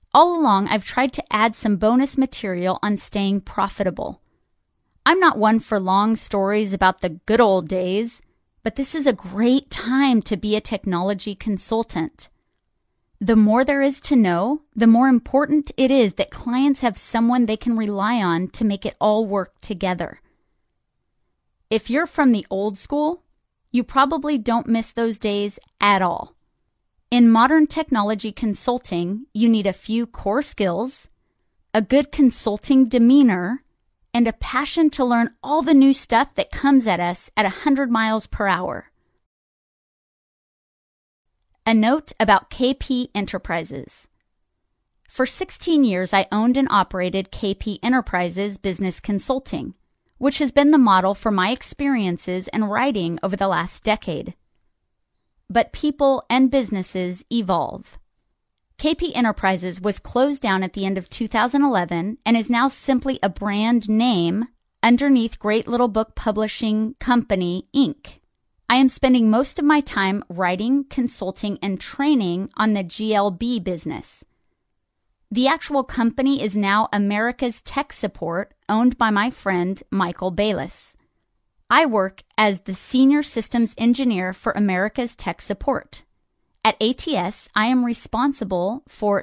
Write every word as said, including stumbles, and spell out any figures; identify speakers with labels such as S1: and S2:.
S1: All along, I've tried to add some bonus material on staying profitable. I'm not one for long stories about the good old days, but this is a great time to be a technology consultant. The more there is to know, the more important it is that clients have someone they can rely on to make it all work together. If you're from the old school, you probably don't miss those days at all. In modern technology consulting, you need a few core skills, a good consulting demeanor, and a passion to learn all the new stuff that comes at us at one hundred miles per hour. A note about K P Enterprises. For sixteen years, I owned and operated K P Enterprises Business Consulting, which has been the model for my experiences and writing over the last decade. But people and businesses evolve. K P Enterprises was closed down at the end of two thousand eleven and is now simply a brand name underneath Great Little Book Publishing Company, Incorporated. I am spending most of my time writing, consulting, and training on the G L B business. The actual company is now America's Tech Support, owned by my friend Michael Bayless. I work as the Senior Systems Engineer for America's Tech Support. At A T S, I am responsible for